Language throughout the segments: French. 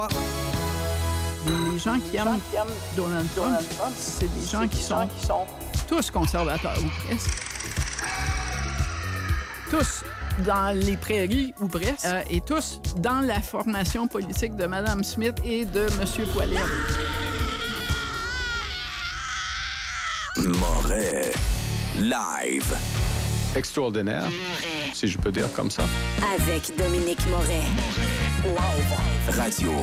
Les gens qui aiment Donald Trump, c'est des gens qui sont tous conservateurs, ou presque. Tous dans les prairies, ou presque, et tous dans la formation politique de Mme Smith et de M. Poilievre. Moret, live. Extraordinaire, si je peux dire comme ça. Avec Dominique Moret. Live. Radio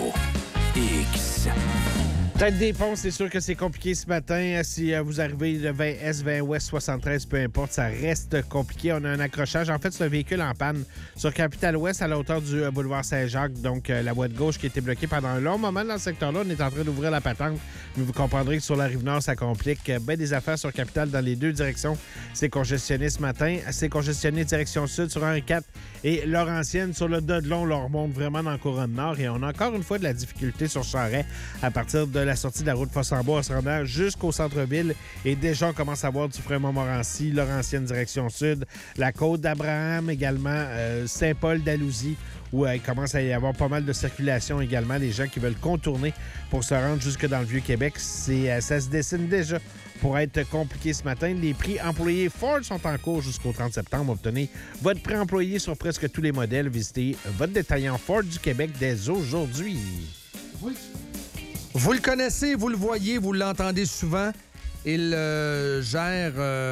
X. Tête des ponts, c'est sûr que c'est compliqué ce matin. Si vous arrivez le 20S, 20 Ouest, 73, peu importe, ça reste compliqué. On a un accrochage. En fait, c'est un véhicule en panne sur Capitale-Ouest à la hauteur du boulevard Saint-Jacques. Donc, la voie de gauche qui était bloquée pendant un long moment dans ce secteur-là. On est en train d'ouvrir la patente. Mais vous comprendrez que sur la Rive-Nord, ça complique. Ben des affaires sur Capitale dans les deux directions. C'est congestionné ce matin. C'est congestionné direction sud sur 1-4 et Laurentienne sur le Dodelon. Là, on remonte vraiment dans le couronne nord. Et on a encore une fois de la difficulté sur Charest à partir de la sortie de la route Fossambois en se rendant jusqu'au centre-ville. Et déjà, on commence à voir du Fremont-Montmorency, Laurentienne direction sud, la côte d'Abraham également, Saint-Paul d'Alousie, où il commence à y avoir pas mal de circulation également. Les gens qui veulent contourner pour se rendre jusque dans le Vieux-Québec, ça se dessine déjà pour être compliqué ce matin. Les prix employés Ford sont en cours jusqu'au 30 septembre. Obtenez votre prix employé sur presque tous les modèles. Visitez votre détaillant Ford du Québec dès aujourd'hui. Vous le connaissez, vous le voyez, vous l'entendez souvent. Il gère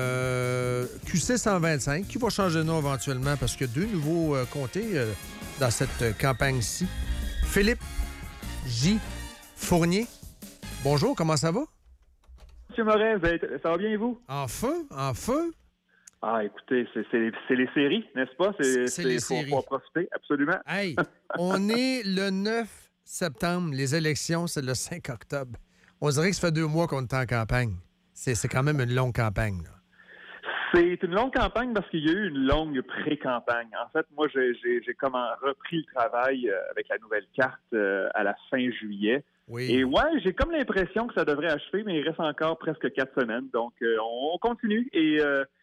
QC 125, qui va changer de nom éventuellement parce qu'il y a deux nouveaux comtés dans cette campagne-ci. Philippe J. Fournier. Bonjour, comment ça va? Monsieur Moret, ça va bien et vous? En feu, en feu. Ah, écoutez, c'est les séries, n'est-ce pas? C'est les séries. Faut en profiter, absolument. Hey, on est le 9 septembre. Les élections, c'est le 5 octobre. On dirait que ça fait 2 mois qu'on est en campagne. C'est quand même une longue campagne, là. C'est une longue campagne parce qu'il y a eu une longue pré-campagne. En fait, moi, j'ai repris le travail avec la nouvelle carte à la fin juillet. Oui. Et ouais, j'ai comme l'impression que ça devrait achever, mais il reste encore presque 4 semaines. Donc, on continue. Et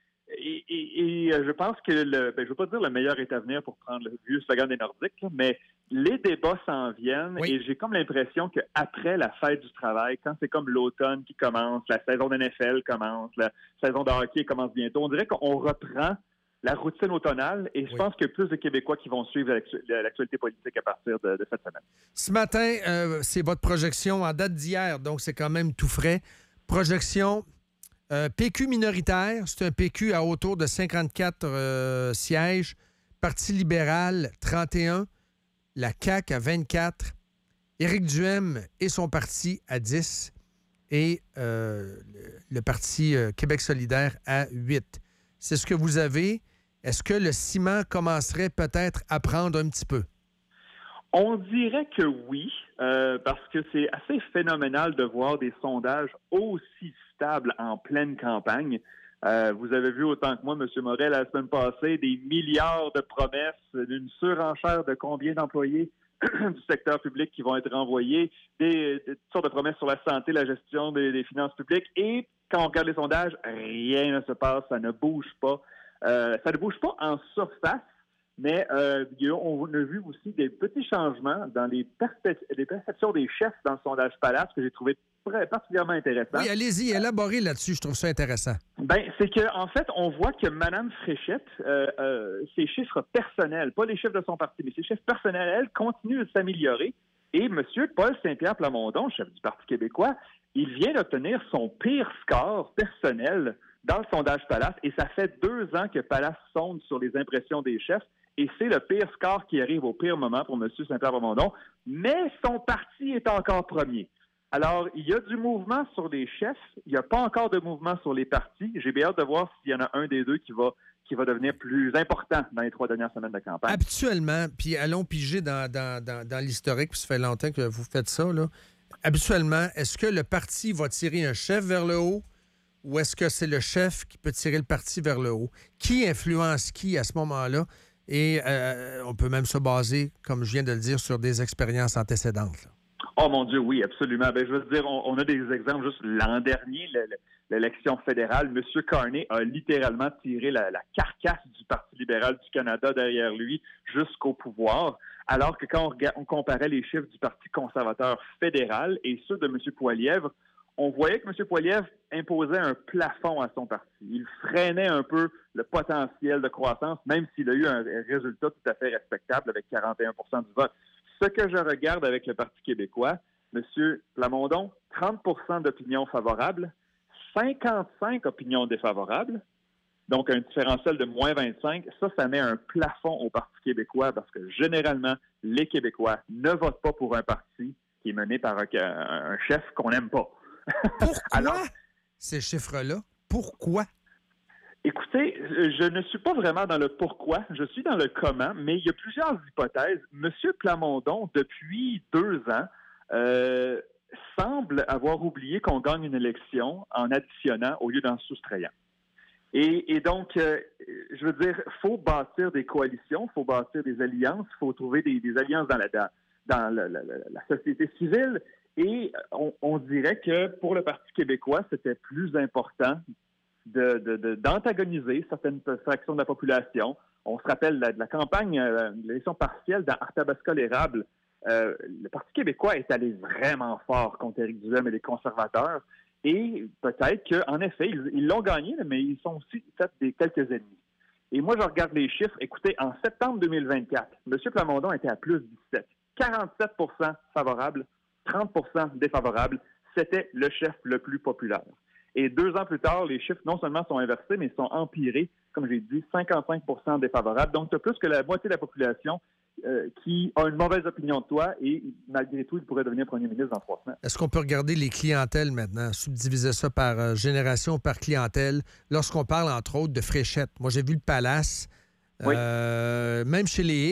je pense que je veux pas dire le meilleur est à venir pour prendre le vieux slogan des Nordiques, là, mais les débats s'en viennent. Oui. Et j'ai comme l'impression qu'après la fête du travail, quand c'est comme l'automne qui commence, la saison de NFL commence, la saison de hockey commence bientôt, on dirait qu'on reprend la routine automnale et je pense qu'il y a plus de Québécois qui vont suivre l'actualité politique à partir de cette semaine. Ce matin, c'est votre projection en date d'hier, donc c'est quand même tout frais. Projection PQ minoritaire, c'est un PQ à autour de 54 sièges. Parti libéral, 31. La CAQ à 24. Éric Duhem et son parti à 10. Et le Parti Québec solidaire à 8. C'est ce que vous avez. Est-ce que le ciment commencerait peut-être à prendre un petit peu? On dirait que oui, parce que c'est assez phénoménal de voir des sondages aussi stables en pleine campagne. Vous avez vu autant que moi, M. Moret, la semaine passée, des milliards de promesses, d'une surenchère de combien d'employés du secteur public qui vont être renvoyés, des sortes de promesses sur la santé, la gestion des finances publiques. Et quand on regarde les sondages, rien ne se passe, ça ne bouge pas. Ça ne bouge pas en surface, mais on a vu aussi des petits changements dans les perceptions des chefs dans le sondage Palace que j'ai trouvé particulièrement intéressant. Oui, allez-y, élaborez là-dessus, je trouve ça intéressant. Ben, c'est qu'en fait, on voit que Mme Fréchette, ses chiffres personnels, pas les chiffres de son parti, mais ses chiffres personnels, elle, continuent de s'améliorer. Et M. Paul Saint-Pierre Plamondon, chef du Parti québécois, il vient d'obtenir son pire score personnel dans le sondage Palace, et ça fait 2 ans que Palace sonde sur les impressions des chefs, et c'est le pire score qui arrive au pire moment pour M. Saint-Pierre Plamondon, mais son parti est encore premier. Alors, il y a du mouvement sur les chefs, il n'y a pas encore de mouvement sur les partis. J'ai bien hâte de voir s'il y en a un des deux qui va devenir plus important dans les 3 dernières semaines de campagne. Habituellement, puis allons piger dans l'historique, puis ça fait longtemps que vous faites ça, là. Habituellement, est-ce que le parti va tirer un chef vers le haut ou est-ce que c'est le chef qui peut tirer le parti vers le haut? Qui influence qui à ce moment-là? Et on peut même se baser, comme je viens de le dire, sur des expériences antécédentes, là. Oh mon Dieu, oui, absolument. Ben, je veux dire, on a des exemples juste l'an dernier, l'élection fédérale. M. Carney a littéralement tiré la carcasse du Parti libéral du Canada derrière lui jusqu'au pouvoir. alors que quand on comparait les chiffres du Parti conservateur fédéral et ceux de M. Poilievre, on voyait que M. Poilievre imposait un plafond à son parti. Il freinait un peu le potentiel de croissance, même s'il a eu un résultat tout à fait respectable avec 41 du vote. Ce que je regarde avec le Parti québécois, M. Plamondon, 30 d'opinions favorables, 55 opinions défavorables, donc un différentiel de moins 25. Ça met un plafond au Parti québécois parce que généralement, les Québécois ne votent pas pour un parti qui est mené par un chef qu'on n'aime pas. Pourquoi Alors, ces chiffres-là? Pourquoi? Écoutez, je ne suis pas vraiment dans le pourquoi, je suis dans le comment, mais il y a plusieurs hypothèses. Monsieur Plamondon, depuis 2 ans, semble avoir oublié qu'on gagne une élection en additionnant au lieu d'en soustrayant. Et donc, je veux dire, il faut bâtir des coalitions, il faut bâtir des alliances, il faut trouver des alliances dans la société civile. Et on dirait que pour le Parti québécois, c'était plus important d'antagoniser certaines fractions de la population. On se rappelle de la campagne, de l'élection partielle dans Arthabasca-l'Érable. Le Parti québécois est allé vraiment fort contre Éric Duhem et les conservateurs. Et peut-être qu'en effet, ils l'ont gagné, mais ils sont aussi fait quelques ennemis. Et moi, je regarde les chiffres. Écoutez, en septembre 2024, M. Plamondon était à plus 17. 47 favorables, 30 défavorables. C'était le chef le plus populaire. Et 2 ans plus tard, les chiffres non seulement sont inversés, mais sont empirés. Comme j'ai dit, 55 défavorables. Donc, tu as plus que la moitié de la population qui a une mauvaise opinion de toi et malgré tout, il pourrait devenir premier ministre dans 3 semaines. Est-ce qu'on peut regarder les clientèles maintenant, subdiviser ça par génération, par clientèle, lorsqu'on parle, entre autres, de Fréchette? Moi, j'ai vu le Palace, oui. Même chez les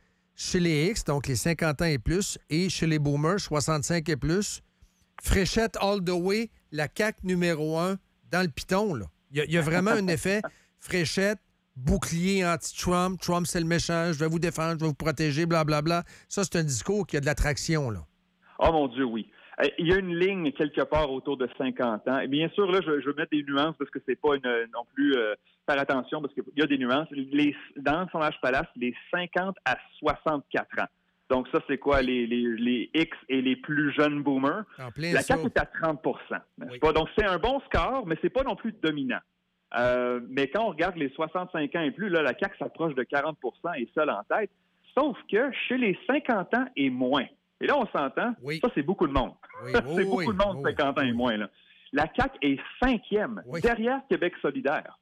X, donc les 50 ans et plus, et chez les Boomers, 65 et plus, Fréchette all the way, la CAQ numéro 1 dans le piton. Là. Il y a vraiment un effet Fréchette, bouclier anti-Trump, Trump c'est le méchant, je vais vous défendre, je vais vous protéger, blablabla. Ça, c'est un discours qui a de l'attraction, là. Oh mon Dieu, oui. Il y a une ligne quelque part autour de 50 ans. Et bien sûr, là, je vais mettre des nuances parce que c'est pas non plus faire attention parce qu'il y a des nuances. Dans le sondage Palace, les 50 à 64 ans. Donc ça, c'est quoi? Les X et les plus jeunes boomers. La CAQ est à 30 n'est-ce pas? Donc c'est un bon score, mais c'est pas non plus dominant. Mais quand on regarde les 65 ans et plus, là, la CAQ s'approche de 40 et seule en tête. Sauf que chez les 50 ans et moins, et là, on s'entend, ça, c'est beaucoup de monde. Oui. C'est beaucoup de monde, 50 ans et moins. Là. La CAQ est 5e, derrière Québec solidaire.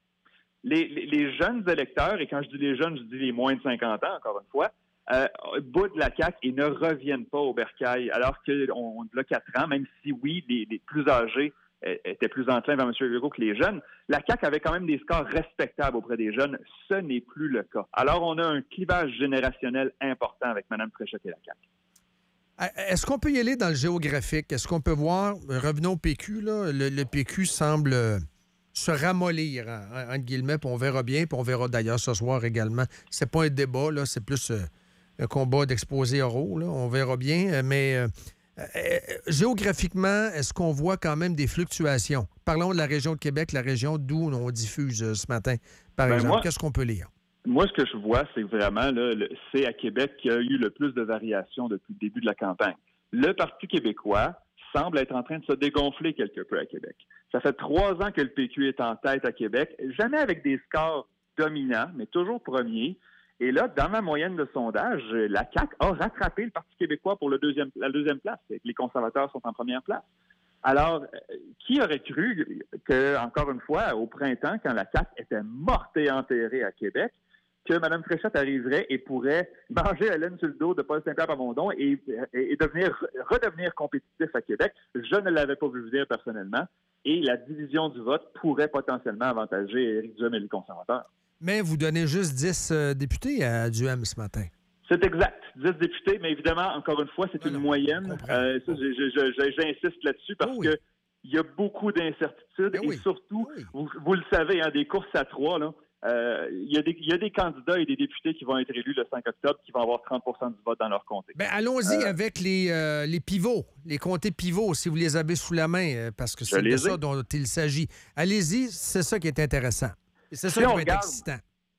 Les jeunes électeurs, et quand je dis les jeunes, je dis les moins de 50 ans, encore une fois, boudent la CAQ et ne reviennent pas au bercail, alors qu'on a 4 ans, même si, oui, les plus âgés étaient plus enclins vers M. Legault que les jeunes, la CAQ avait quand même des scores respectables auprès des jeunes. Ce n'est plus le cas. Alors, on a un clivage générationnel important avec Mme Fréchette et la CAQ. Est-ce qu'on peut y aller dans le géographique? Est-ce qu'on peut voir, revenons au PQ, là, le PQ semble se ramollir, entre guillemets, puis on verra bien, puis on verra d'ailleurs ce soir également. C'est pas un débat, là, c'est plus un combat d'exposés oraux, là, on verra bien, mais géographiquement, est-ce qu'on voit quand même des fluctuations? Parlons de la région de Québec, la région d'où on diffuse ce matin, par exemple. Qu'est-ce qu'on peut lire? Moi, ce que je vois, c'est vraiment, là, c'est à Québec qu'il y a eu le plus de variations depuis le début de la campagne. Le Parti québécois semble être en train de se dégonfler quelque peu à Québec. Ça fait 3 ans que le PQ est en tête à Québec, jamais avec des scores dominants, mais toujours premier. Et là, dans ma moyenne de sondage, la CAQ a rattrapé le Parti québécois pour la deuxième place. Les conservateurs sont en première place. Alors, qui aurait cru que, encore une fois, au printemps, quand la CAQ était morte et enterrée à Québec, que Mme Fréchette arriverait et pourrait manger la laine sur le dos de Paul Saint-Pierre-Plamondon et redevenir compétitif à Québec. Je ne l'avais pas vu venir personnellement. Et la division du vote pourrait potentiellement avantager Éric Duhem et les conservateurs. Mais vous donnez juste 10 députés à Duhem ce matin. C'est exact. 10 députés, mais évidemment, encore une fois, c'est une moyenne. J'insiste là-dessus parce que il y a beaucoup d'incertitudes et surtout, vous le savez, des courses à 3, là, il y a des candidats et des députés qui vont être élus le 5 octobre qui vont avoir 30 du vote dans leur comté. Bien, allons-y avec les pivots, les comtés pivots, si vous les avez sous la main, parce que c'est de ça dont il s'agit. Allez-y, c'est ça qui est intéressant. Et c'est ça qui va être excitant.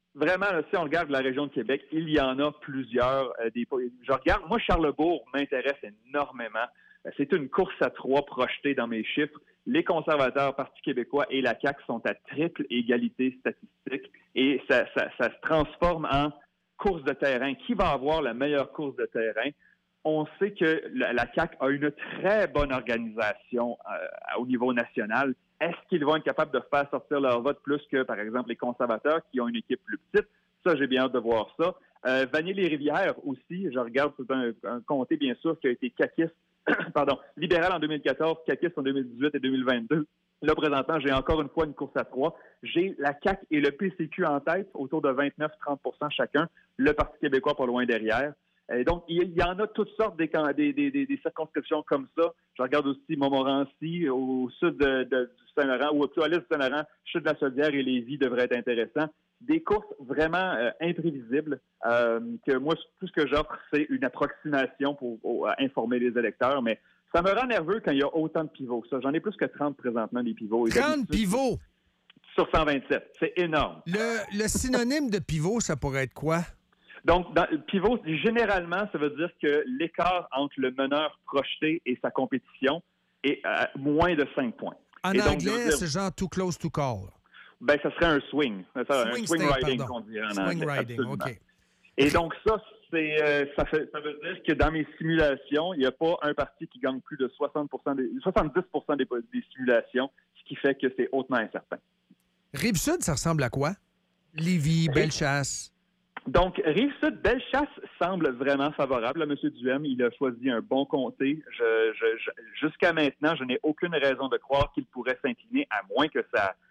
Vraiment, là, si on regarde la région de Québec, il y en a plusieurs. Je regarde, moi, Charlesbourg m'intéresse énormément. C'est une course à 3 projetée dans mes chiffres. Les conservateurs, Parti québécois et la CAQ sont à triple égalité statistique et ça se transforme en course de terrain. Qui va avoir la meilleure course de terrain? On sait que la CAQ a une très bonne organisation au niveau national. Est-ce qu'ils vont être capables de faire sortir leur vote plus que, par exemple, les conservateurs qui ont une équipe plus petite? Ça, j'ai bien hâte de voir ça. Vanier-les-Rivières aussi, je regarde, c'est un comté, bien sûr, qui a été caquiste, libéral en 2014, caquiste en 2018 et 2022. Là, présentement, j'ai encore une fois une course à 3. J'ai la CAQ et le PCQ en tête, autour de 29-30 chacun. Le Parti québécois pas loin derrière. Et donc, il y en a toutes sortes des circonscriptions comme ça. Je regarde aussi Montmorency, au sud du Saint-Laurent, ou au à l'est du Saint-Laurent, Chute de la Chaudière et Lévis devraient être intéressants. Des courses vraiment imprévisibles, que moi, tout ce que j'offre, c'est une approximation pour informer les électeurs, mais ça me rend nerveux quand il y a autant de pivots. Ça, j'en ai plus que 30 présentement, des pivots. 30 pivots? Sur 127. C'est énorme. Le synonyme de pivot, ça pourrait être quoi? Donc, pivot, généralement, ça veut dire que l'écart entre le meneur projeté et sa compétition est à moins de 5 points. En anglais, c'est genre too close to call. Ben, ça serait un swing. Un swing riding, pardon. qu'on dirait en Swing anglais. riding, Absolument. OK. Et donc, ça veut dire que dans mes simulations, il n'y a pas un parti qui gagne plus de 70 des simulations, ce qui fait que c'est hautement incertain. Rive-Sud, ça ressemble à quoi? Lévis, Bellechasse. Donc, Rive-Sud, Bellechasse semble vraiment favorable à M. Duhem. Il a choisi un bon comté. Jusqu'à maintenant, je n'ai aucune raison de croire qu'il pourrait s'incliner, à moins qu'il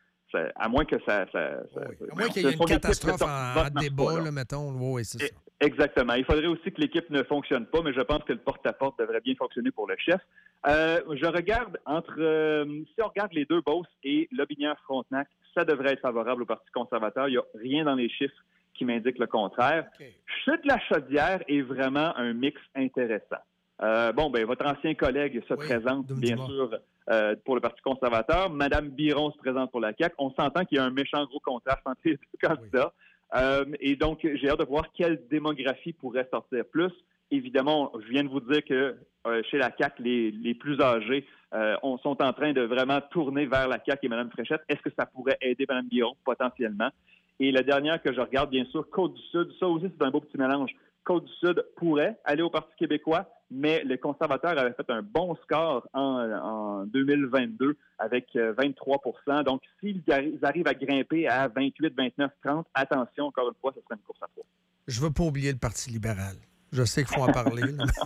y ait une catastrophe en débat, là, mettons. Oui, c'est ça. Exactement. Il faudrait aussi que l'équipe ne fonctionne pas, mais je pense que le porte-à-porte devrait bien fonctionner pour le chef. Je regarde si on regarde les deux Beauce et Lobinière-Frontenac, ça devrait être favorable au Parti conservateur. Il n'y a rien dans les chiffres qui m'indique le contraire. Okay. Chute-la-Chaudière est vraiment un mix intéressant. Votre ancien collègue se présente, bien sûr, pour le Parti conservateur. Madame Biron se présente pour la CAQ. On s'entend qu'il y a un méchant gros contraste entre les deux candidats. Et donc, j'ai hâte de voir quelle démographie pourrait sortir plus. Évidemment, je viens de vous dire que chez la CAQ, les plus âgés sont en train de vraiment tourner vers la CAQ et Mme Fréchette. Est-ce que ça pourrait aider Mme Biron? Potentiellement. Et la dernière que je regarde, bien sûr, Côte-du-Sud, ça aussi, c'est un beau petit mélange. Côte-du-Sud pourrait aller au Parti québécois, mais les conservateurs avaient fait un bon score en 2022 avec 23 %. Donc, s'ils arrivent à grimper à 28, 29, 30, attention, encore une fois, ce serait une course à 3. Je ne veux pas oublier le Parti libéral. Je sais qu'il faut en parler.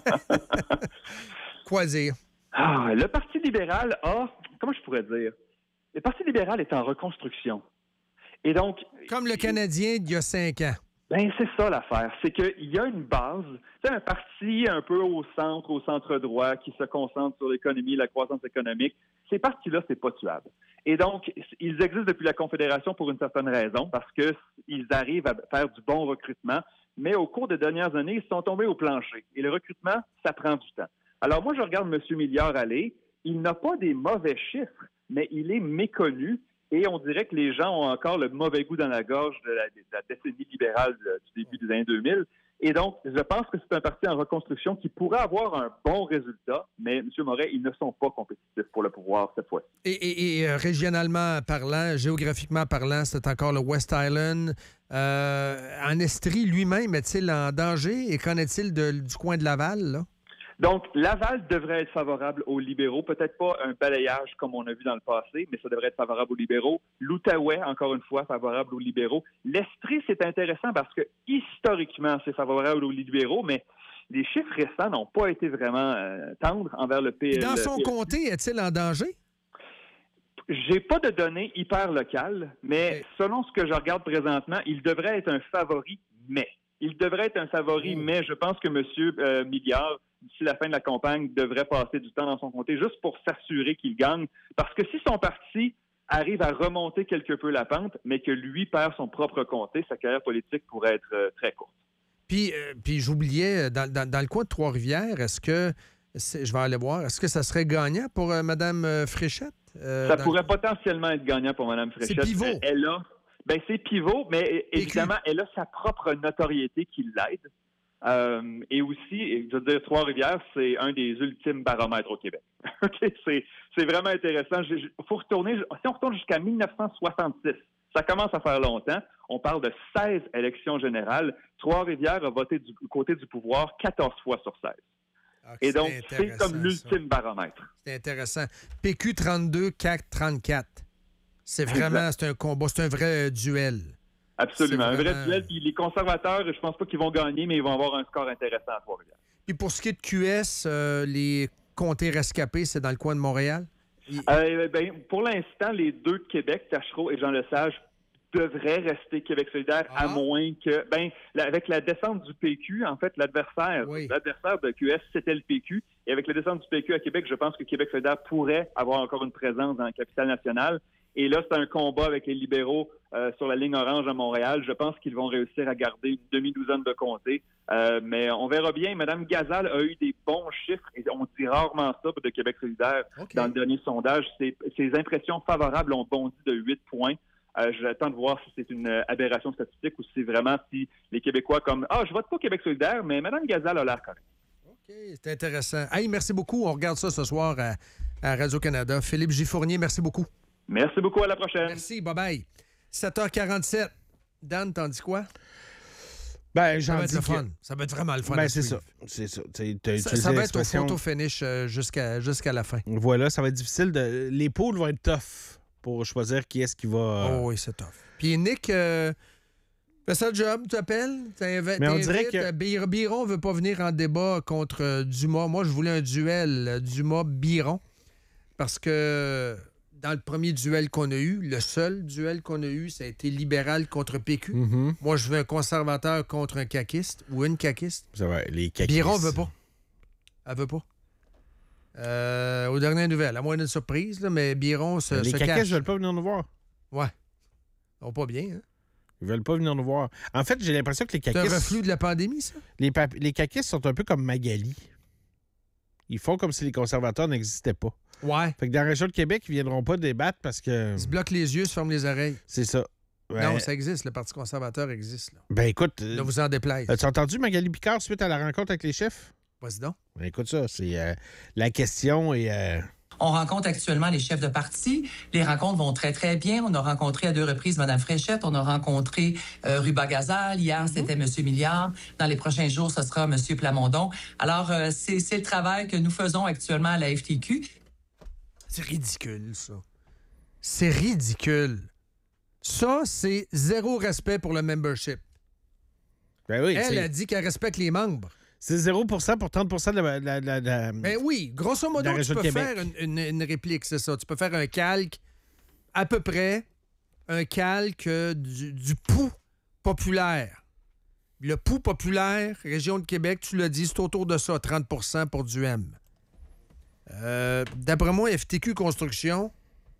Quoi dire? Le Parti libéral comment je pourrais dire? Le Parti libéral est en reconstruction. Et donc, comme le Canadien d'il y a 5 ans. Ben c'est ça l'affaire. C'est qu'il y a une base. C'est un parti un peu au centre droit, qui se concentre sur l'économie, la croissance économique. Ces partis-là, c'est pas tuable. Et donc, ils existent depuis la Confédération pour une certaine raison, parce qu'ils arrivent à faire du bon recrutement. Mais au cours des dernières années, ils sont tombés au plancher. Et le recrutement, ça prend du temps. Alors moi, je regarde M. Milliard aller. Il n'a pas des mauvais chiffres, mais il est méconnu. Et on dirait que les gens ont encore le mauvais goût dans la gorge de la décennie libérale du début des années 2000. Et donc, je pense que c'est un parti en reconstruction qui pourrait avoir un bon résultat, mais M. Moret, ils ne sont pas compétitifs pour le pouvoir cette fois-ci. Et régionalement parlant, géographiquement parlant, c'est encore le West Island. En Estrie lui-même, est-il en danger? Et qu'en est-il du coin de Laval, là? Donc, Laval devrait être favorable aux libéraux. Peut-être pas un balayage comme on a vu dans le passé, mais ça devrait être favorable aux libéraux. L'Outaouais, encore une fois, favorable aux libéraux. L'Estrie, c'est intéressant parce que historiquement, c'est favorable aux libéraux, mais les chiffres récents n'ont pas été vraiment tendres envers le PL. Dans son comté, est-il en danger? J'ai pas de données hyper locales, mais selon ce que je regarde présentement, il devrait être un favori, mais. Il devrait être un favori, mais je pense que M. Milliard, d'ici la fin de la campagne, devrait passer du temps dans son comté juste pour s'assurer qu'il gagne. Parce que si son parti arrive à remonter quelque peu la pente, mais que lui perd son propre comté, sa carrière politique pourrait être très courte. Puis j'oubliais, dans le coin de Trois-Rivières, je vais aller voir, est-ce que ça serait gagnant pour Mme Fréchette? Ça pourrait potentiellement être gagnant pour Mme Fréchette. C'est pivot. Ben, c'est pivot, mais évidemment, elle a sa propre notoriété qui l'aide. Et aussi, je veux dire, Trois-Rivières, c'est un des ultimes baromètres au Québec. OK? C'est vraiment intéressant. Faut retourner, si on retourne jusqu'à 1966, ça commence à faire longtemps. On parle de 16 élections générales. Trois-Rivières a voté du côté du pouvoir 14 fois sur 16. Et donc, c'est comme l'ultime baromètre. C'est intéressant. PQ 32, CAQ 34. C'est vraiment, c'est un combat, c'est un vrai duel. Absolument, un vrai duel. Puis les conservateurs, je pense pas qu'ils vont gagner, mais ils vont avoir un score intéressant à Trois-Rivières. Puis pour ce qui est de QS, les comtés rescapés, c'est dans le coin de Montréal? Pour l'instant, les deux de Québec, Tachereau et Jean Lesage, devraient rester Québec solidaire, à moins que... avec la descente du PQ, en fait, l'adversaire de QS, c'était le PQ. Et avec la descente du PQ à Québec, je pense que Québec solidaire pourrait avoir encore une présence dans la capitale nationale. Et là, c'est un combat avec les libéraux sur la ligne orange à Montréal. Je pense qu'ils vont réussir à garder une demi-douzaine de comtés. Mais on verra bien. Mme Gazal a eu des bons chiffres, et on dit rarement ça de Québec solidaire dans le dernier sondage. Ses impressions favorables ont bondi de 8 points. J'attends de voir si c'est une aberration statistique ou si c'est vraiment si les Québécois comme « Ah, je vote pas Québec solidaire, mais Mme Gazal a l'air correcte. » OK, c'est intéressant. Hey, merci beaucoup. On regarde ça ce soir à Radio-Canada. Philippe J. Fournier, merci beaucoup. Merci beaucoup. À la prochaine. Merci. Bye-bye. 7h47. Dan, t'en dis quoi? Ben, ça va être le fun. Ça va être vraiment le fun. Ben, c'est ça. C'est ça. Ça va être au photo-finish jusqu'à la fin. Voilà, ça va être difficile. Les poules vont être tough pour choisir qui est-ce qui va... Oh oui, c'est tough. Puis Nick, fais ça le job, tu appelles. Mais on dirait que... Biron veut pas venir en débat contre Dumas. Moi, je voulais un duel Dumas-Biron parce que... Dans le premier duel qu'on a eu, le seul duel qu'on a eu, ça a été libéral contre PQ. Mm-hmm. Moi, je veux un conservateur contre un caquiste ou une caquiste. Ça va, les caquistes. Biron veut pas. Elle veut pas. Aux dernières nouvelles, à moins d'une surprise, là, mais Biron se cache. Les caquistes veulent pas venir nous voir. Ouais. Ils vont pas bien, hein? Ils veulent pas venir nous voir. En fait, j'ai l'impression que les caquistes... C'est un reflux de la pandémie, ça? Les caquistes sont un peu comme Magali. Ils font comme si les conservateurs n'existaient pas. Ouais. Fait que dans la région de Québec, ils viendront pas débattre parce que... Ils se bloquent les yeux, se ferment les oreilles. C'est ça. Ouais. Non, ça existe. Le Parti conservateur existe. Là. Ben écoute... Ne vous en déplaise. As-tu entendu Magali Picard suite à la rencontre avec les chefs? Vas-y donc. Ben écoute ça, c'est la question et... On rencontre actuellement les chefs de parti. Les rencontres vont très, très bien. On a rencontré à 2 reprises Mme Fréchette. On a rencontré Ruba Gazal. Hier, c'était M. Milliard. Dans les prochains jours, ce sera M. Plamondon. Alors, c'est le travail que nous faisons actuellement à la FTQ. C'est ridicule, ça. C'est ridicule. Ça, c'est zéro respect pour le membership. Ben oui, elle a dit qu'elle respecte les membres. C'est 0 pour 30 de la... Ben oui, grosso modo, tu peux faire une réplique, c'est ça. Tu peux faire un calque, à peu près, un calque du pouls populaire. Le pouls populaire, région de Québec, tu l'as dit, c'est autour de ça, 30 pour du M. D'après moi, FTQ Construction,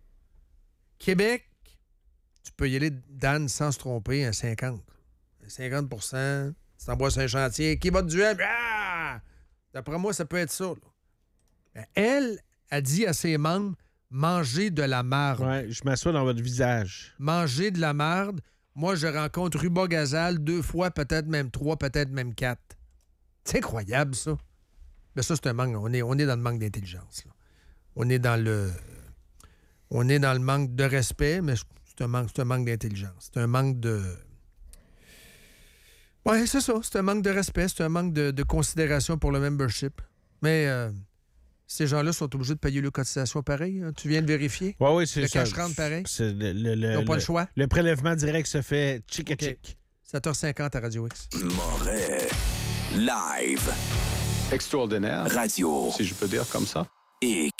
Québec, tu peux y aller, Dan, sans se tromper, un 50. Un 50 tu t'envoies sur un chantier. Qui vote du M? Ah! D'après moi, ça peut être ça. Là. Elle a dit à ses membres, mangez de la marde. Ouais, je m'assois dans votre visage. Mangez de la marde. Moi, je rencontre Ruba Gazal 2 fois, peut-être même 3, peut-être même 4. C'est incroyable, ça. Mais ça, c'est un manque. On est dans le manque d'intelligence. Là. On est dans le manque de respect, mais c'est un manque d'intelligence. C'est un manque de... Oui, c'est ça. C'est un manque de respect. C'est un manque de considération pour le membership. Mais ces gens-là sont obligés de payer leur cotisation pareil. Hein? Tu viens de vérifier? Oui, c'est le ça. Le cash rentre pareil? Ils n'ont pas le choix? Le prélèvement direct se fait chic-chic. 7h50 à Radio X. Moret. Live. Extraordinaire. Radio. Si je peux dire comme ça. X.